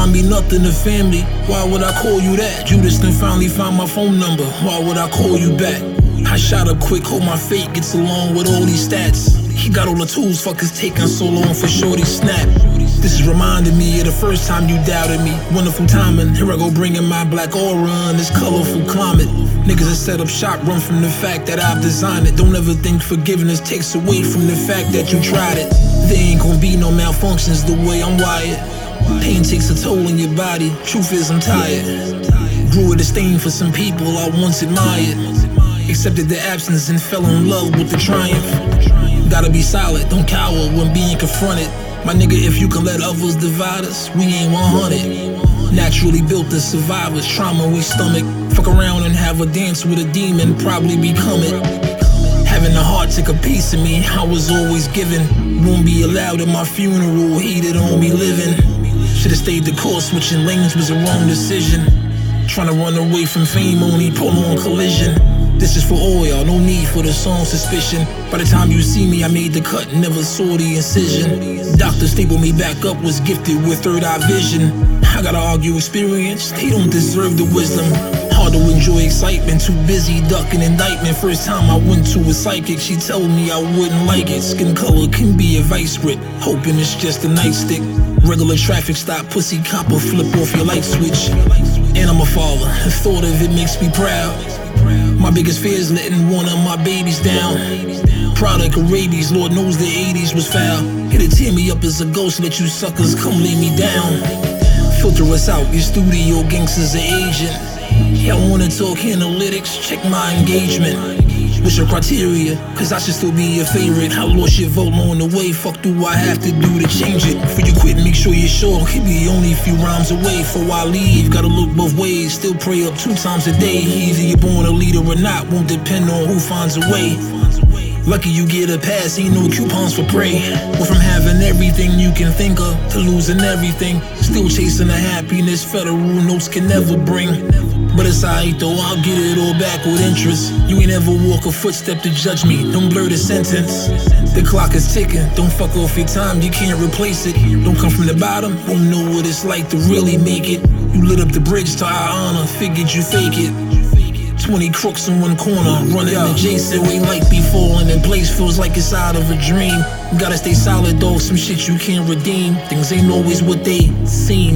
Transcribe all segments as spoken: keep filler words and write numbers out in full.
remind me nothing of family. Why would I call you that? Judas then finally found my phone number. Why would I call you back? I shot up quick, hope my fate gets along with all these stats. He got all the tools, fuck it's taking so long for shorty snap. This is reminding me of the first time you doubted me. Wonderful timing, here I go bringing my black aura in this colorful climate. Niggas that set up shop run from the fact that I've designed it. Don't ever think forgiveness takes away from the fact that you tried it. There ain't gonna be no malfunctions the way I'm wired. Pain takes a toll on your body, truth is I'm tired. Grew a disdain for some people I once admired. Accepted the absence and fell in love with the triumph. Gotta be solid, don't cower when being confronted. My nigga, if you can let others divide us, we ain't one hundred. Naturally built as survivors, trauma we stomach. Fuck around and have a dance with a demon, probably become it. Having the heart took a piece of me, I was always given. Won't be allowed at my funeral, hated on me living. Should've stayed the course, switching lanes was a wrong decision. Trying to run away from fame, only prolonged collision. This is for all y'all, no need for the song suspicion. By the time you see me, I made the cut, never saw the incision. Doctor stapled me back up, was gifted with third eye vision. I gotta argue experience, they don't deserve the wisdom. Hard to enjoy excitement, too busy ducking indictment. First time I went to a psychic, she told me I wouldn't like it. Skin color can be a vice grip, hoping it's just a nightstick. Regular traffic stop, pussy copper, flip off your light switch. And I'm a father, the thought of it makes me proud. My biggest fear is letting one of my babies down. Product of rabies, Lord knows the eighties was foul. Here to tear me up as a ghost, let you suckers come lay me down. Filter us out, your studio gangsters are agent. Y'all wanna talk analytics, check my engagement. What's your criteria? Cause I should still be your favorite. I lost your vote along the way, fuck do I have to do to change it? Before you quit, make sure you're sure, could be only a few rhymes away. Before I leave, gotta look both ways, still pray up two times a day. Either you're born a leader or not, won't depend on who finds a way. Lucky you get a pass, ain't no coupons for prey. Went from having everything you can think of to losing everything. Still chasing the happiness federal notes can never bring. But it's alright though, I'll get it all back with interest. You ain't ever walk a footstep to judge me, don't blur the sentence. The clock is ticking, don't fuck off your time, you can't replace it. Don't come from the bottom, won't know what it's like to really make it. You lit up the bridge to our honor, figured you fake it. Twenty crooks in one corner, running adjacent. We like be falling in place, feels like it's out of a dream. You gotta stay solid though, some shit you can't redeem. Things ain't always what they seem.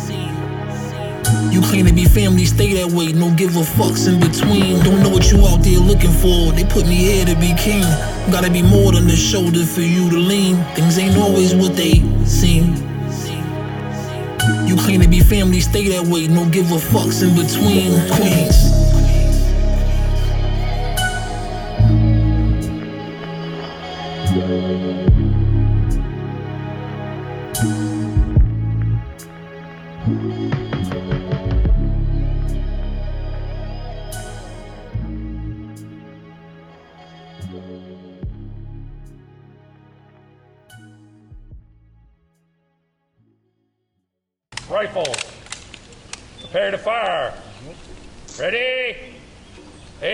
You claim to be family, stay that way, no give a fucks in between. Don't know what you out there looking for, they put me here to be king. Gotta be more than a shoulder for you to lean. Things ain't always what they seem. You claim to be family, stay that way, no give a fucks in between. Queens. Rifle, prepare to fire. Ready?